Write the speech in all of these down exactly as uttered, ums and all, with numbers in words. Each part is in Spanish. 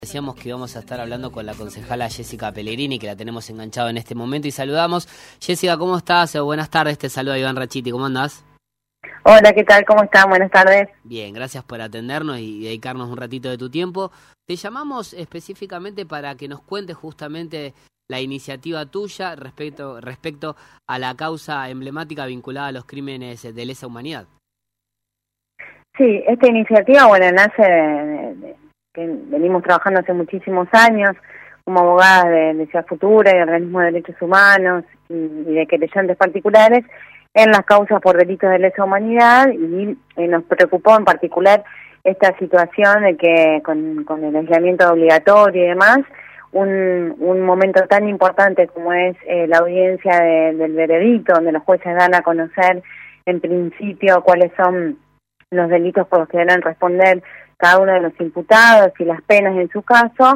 Decíamos que íbamos a estar hablando con la concejala Jessica Pellegrini, que la tenemos enganchado en este momento, y saludamos. Jessica, ¿cómo estás? Buenas tardes, te saluda Iván Rachiti, ¿cómo andás? Hola, ¿qué tal? ¿Cómo están? Buenas tardes. Bien, gracias por atendernos y dedicarnos un ratito de tu tiempo. Te llamamos específicamente para que nos cuentes justamente la iniciativa tuya respecto, respecto a la causa emblemática vinculada a los crímenes de lesa humanidad. Sí, esta iniciativa, bueno, nace de, de, que venimos trabajando hace muchísimos años como abogadas de, de Ciudad Futura y de organismos de derechos humanos y, y de querellantes particulares en las causas por delitos de lesa humanidad, y eh, nos preocupó en particular esta situación de que con, con el aislamiento obligatorio y demás, un, un momento tan importante como es eh, la audiencia de, del veredicto, donde los jueces dan a conocer en principio cuáles son los delitos por los que deben responder cada uno de los imputados y las penas en su caso,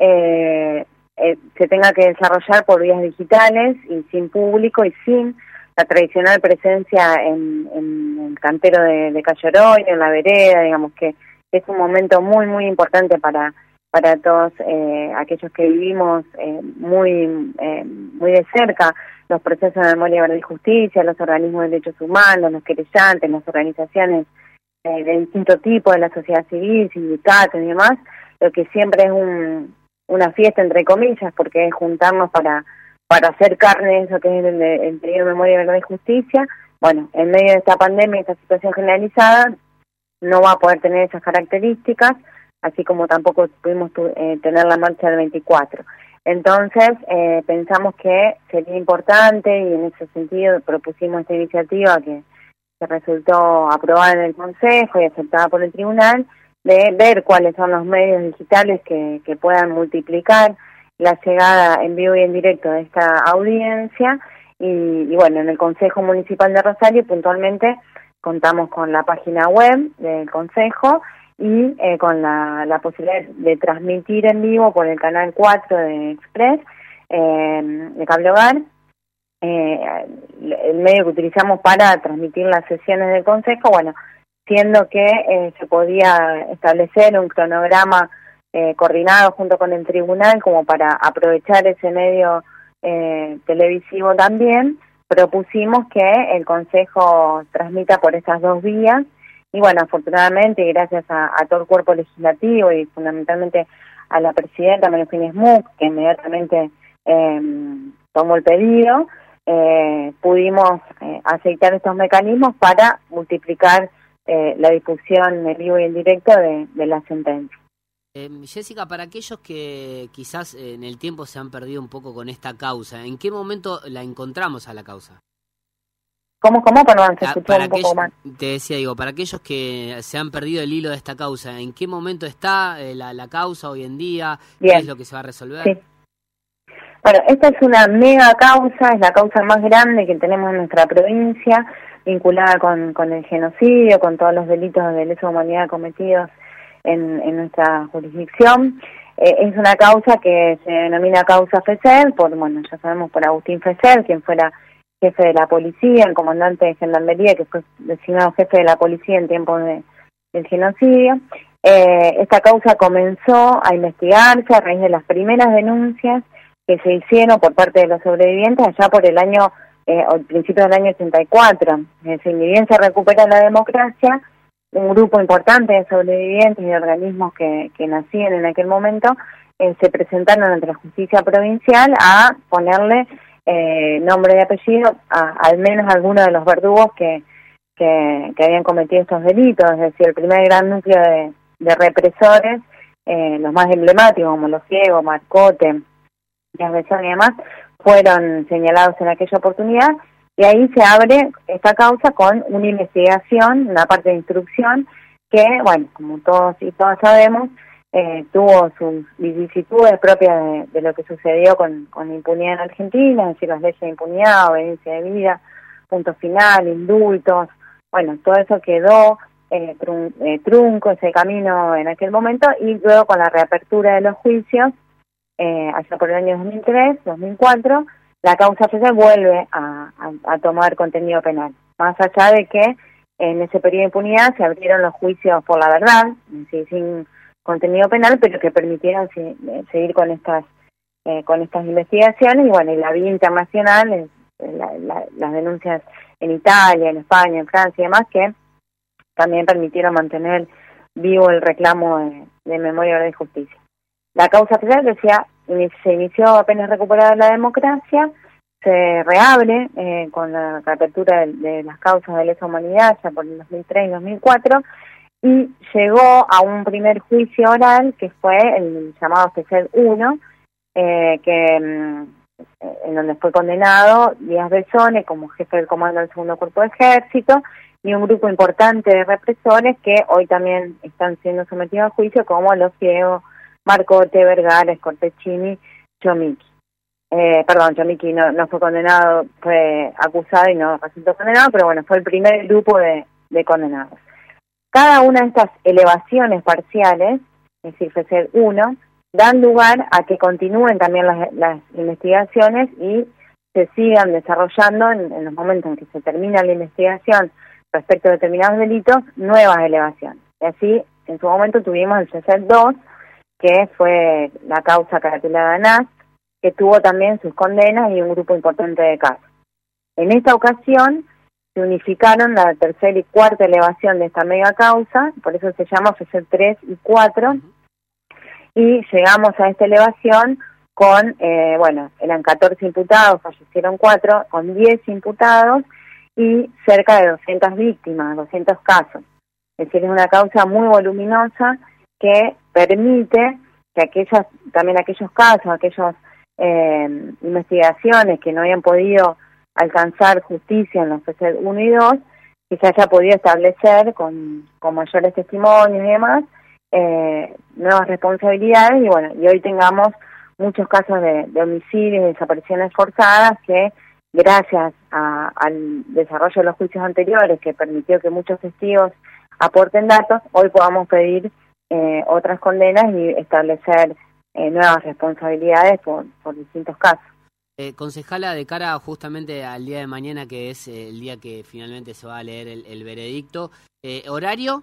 eh, eh, se tenga que desarrollar por vías digitales y sin público y sin la tradicional presencia en, en el cantero de, de Cayo Oroño, en la vereda. Digamos que es un momento muy, muy importante para para todos eh, aquellos que vivimos eh, muy eh, muy de cerca los procesos de memoria, verdad y justicia, los organismos de derechos humanos, los querellantes, las organizaciones eh, de distinto tipo, de la sociedad civil, sindicatos y demás, lo que siempre es un, una fiesta entre comillas, porque es juntarnos para para hacer carne eso que es el, el pedido de memoria, verdad y justicia. Bueno, en medio de esta pandemia, esta situación generalizada, no va a poder tener esas características, así como tampoco pudimos eh, tener la marcha del veinticuatro. Entonces, eh, pensamos que sería importante, y en ese sentido propusimos esta iniciativa que, que resultó aprobada en el Consejo y aceptada por el Tribunal, de ver cuáles son los medios digitales que, que puedan multiplicar la llegada en vivo y en directo de esta audiencia. Y, y bueno, en el Consejo Municipal de Rosario puntualmente contamos con la página web del Consejo y eh, con la, la posibilidad de transmitir en vivo por el canal cuatro de Express, eh, de Cable Hogar, eh, el medio que utilizamos para transmitir las sesiones del Consejo, bueno, siendo que eh, se podía establecer un cronograma eh, coordinado junto con el Tribunal como para aprovechar ese medio eh, televisivo también, propusimos que el Consejo transmita por esas dos vías. Y bueno, afortunadamente, y gracias a, a todo el cuerpo legislativo y fundamentalmente a la presidenta María Eugenia Smuck, que inmediatamente eh, tomó el pedido, eh, pudimos eh, aceitar estos mecanismos para multiplicar eh, la difusión en vivo y en directo de, de la sentencia. Eh, Jessica, para aquellos que quizás en el tiempo se han perdido un poco con esta causa, ¿en qué momento la encontramos a la causa? ¿Cómo, cómo? Perdón, se escuchó para un poco aquellos, más. Te decía, digo, para aquellos que se han perdido el hilo de esta causa, ¿en qué momento está eh, la, la causa hoy en día? Bien. ¿Qué es lo que se va a resolver? Sí. Bueno, esta es una mega causa, es la causa más grande que tenemos en nuestra provincia, vinculada con, con el genocidio, con todos los delitos de lesa humanidad cometidos en, en nuestra jurisdicción. Eh, es una causa que se denomina causa Fesser, por, bueno, ya sabemos, por Agustín Fesser, quien fuera jefe de la policía, el comandante de gendarmería que fue designado jefe de la policía en tiempos de, del genocidio. Eh, esta causa comenzó a investigarse a raíz de las primeras denuncias que se hicieron por parte de los sobrevivientes allá por el año, eh, o el principio del año ochenta y cuatro. Es decir, ni bien se recupera la democracia, un grupo importante de sobrevivientes y de organismos que, que nacían en aquel momento eh, se presentaron ante la justicia provincial a ponerle Eh, nombre y apellido a al menos algunos de los verdugos que, que, que habían cometido estos delitos. Es decir, el primer gran núcleo de, de represores, eh, los más emblemáticos como Los Ciegos, Marcote, Díaz Besón y demás, fueron señalados en aquella oportunidad, y ahí se abre esta causa con una investigación, una parte de instrucción que, bueno, como todos y todas sabemos, Eh, tuvo sus vicisitudes propias de, de lo que sucedió con, con la impunidad en Argentina, es decir, las leyes de impunidad, obediencia de vida, punto final, indultos, bueno, todo eso quedó eh, trun, eh, trunco, ese camino en aquel momento, y luego con la reapertura de los juicios, eh, allá por el año dos mil tres, dos mil cuatro, la causa Fesser vuelve a, a, a tomar contenido penal, más allá de que en ese periodo de impunidad se abrieron los juicios por la verdad, es decir, sin contenido penal, pero que permitieron sí, seguir con estas eh, con estas investigaciones. Y bueno, y la vía internacional, eh, la, la, las denuncias en Italia, en España, en Francia y demás, que también permitieron mantener vivo el reclamo de, de memoria, verdad y justicia. La causa federal, decía, se inició apenas recuperada la democracia, se reabre eh, con la reapertura de, de las causas de lesa humanidad ya por el dos mil tres y dos mil cuatro, y llegó a un primer juicio oral que fue el llamado Especial uno, eh, que en donde fue condenado Díaz Besone como jefe del comando del segundo cuerpo de ejército y un grupo importante de represores que hoy también están siendo sometidos a juicio, como los ciegos Marcote, Vergara, Scorpecini, Chomiki. Eh, perdón, Chomiki no, no fue condenado, fue acusado y no resultó condenado, pero bueno, fue el primer grupo de, de condenados. Cada una de estas elevaciones parciales, es decir, F C uno, dan lugar a que continúen también las, las investigaciones y se sigan desarrollando en, en los momentos en que se termina la investigación respecto a determinados delitos, nuevas elevaciones. Y así, en su momento tuvimos el C C dos, que fue la causa caratulada N A S, que tuvo también sus condenas y un grupo importante de casos. En esta ocasión se unificaron la tercera y cuarta elevación de esta mega causa, por eso se llama F C tres y cuatro, y llegamos a esta elevación con, eh, bueno, eran catorce imputados, fallecieron cuatro, con diez imputados y cerca de doscientas víctimas, doscientos casos. Es decir, es una causa muy voluminosa que permite que aquellas, también aquellos casos, aquellas eh, investigaciones que no habían podido alcanzar justicia en los F C uno y dos, que se haya podido establecer con, con mayores testimonios y demás, eh, nuevas responsabilidades, y bueno, y hoy tengamos muchos casos de, de homicidios y desapariciones forzadas que, gracias a, al desarrollo de los juicios anteriores, que permitió que muchos testigos aporten datos, hoy podamos pedir eh, otras condenas y establecer eh, nuevas responsabilidades por, por distintos casos. Eh, concejala, de cara justamente al día de mañana, que es eh, el día que finalmente se va a leer el, el veredicto, eh, ¿horario?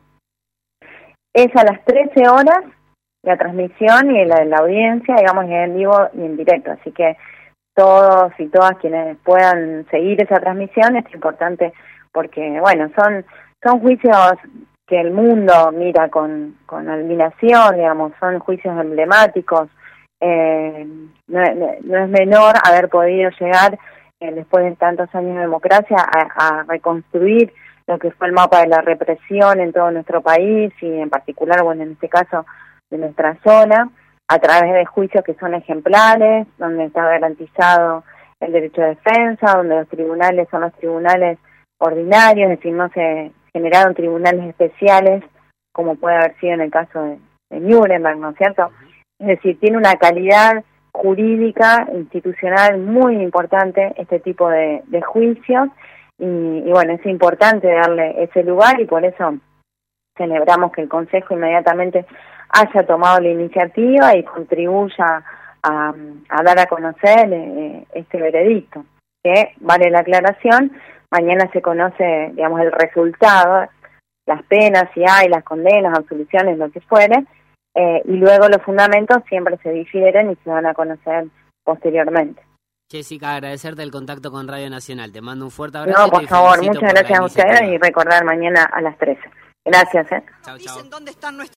Es a las trece horas la transmisión y la, la audiencia, digamos, en vivo y en directo, así que todos y todas quienes puedan seguir esa transmisión es importante porque, bueno, son son juicios que el mundo mira con, con admiración, digamos, son juicios emblemáticos. Eh, no, no es menor haber podido llegar, eh, después de tantos años de democracia, a, a reconstruir lo que fue el mapa de la represión en todo nuestro país y en particular, bueno, en este caso, de nuestra zona, a través de juicios que son ejemplares, donde está garantizado el derecho de defensa, donde los tribunales son los tribunales ordinarios, es decir, no se generaron tribunales especiales, como puede haber sido en el caso de, de Nuremberg, ¿no es cierto? Es decir, tiene una calidad jurídica, institucional muy importante este tipo de, de juicios, y, y bueno, es importante darle ese lugar, y por eso celebramos que el Consejo inmediatamente haya tomado la iniciativa y contribuya a, a dar a conocer eh, este veredicto, que, vale la aclaración, mañana se conoce, digamos, el resultado, las penas, si hay, las condenas, absoluciones, lo que fuere, eh, y luego los fundamentos siempre se difieren y se van a conocer posteriormente. Jessica, agradecerte el contacto con Radio Nacional. Te mando un fuerte abrazo. No, por favor, muchas gracias a ustedes y recordar mañana a las trece. Gracias, ¿eh? Chau, chau.